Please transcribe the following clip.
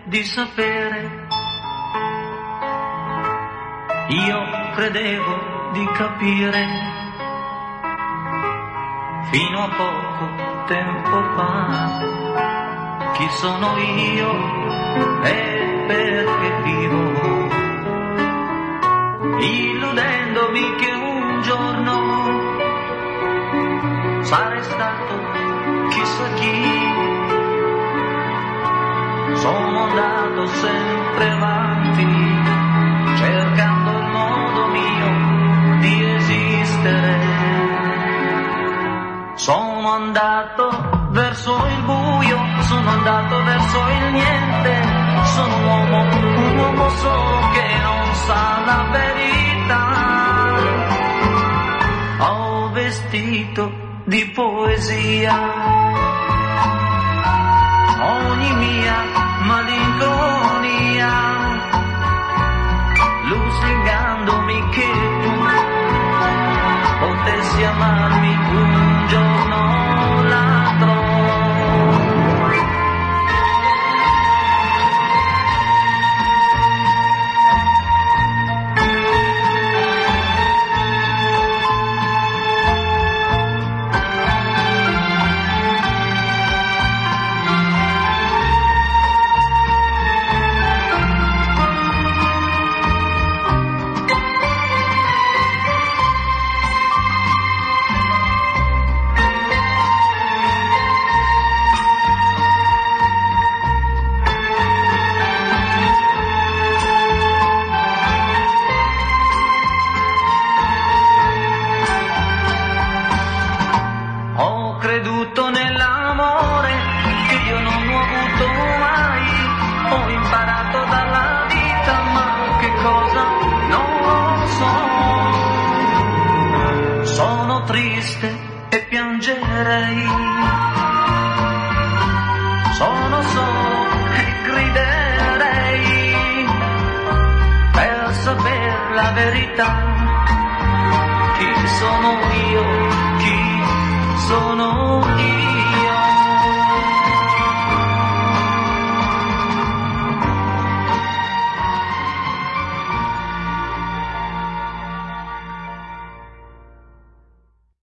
di sapere. Io credevo di capire fino a poco tempo fa chi sono io e perché vivo, illudendomi che un giorno sarei stato chissà chi. Sono andato sempre avanti cercando il modo mio di esistere. Sono andato verso il buio, sono andato verso il niente. Sono un uomo solo che non sa la verità. Ho vestito di poesia ogni mia malinconia, lusingandomi che tu potessi amarmi un giorno o l'altro. Creduto nell'amore che io non ho avuto mai, ho imparato dalla vita, ma che cosa non lo so. Sono triste e piangerei, sono solo e griderei per sapere la verità. Chi sono io?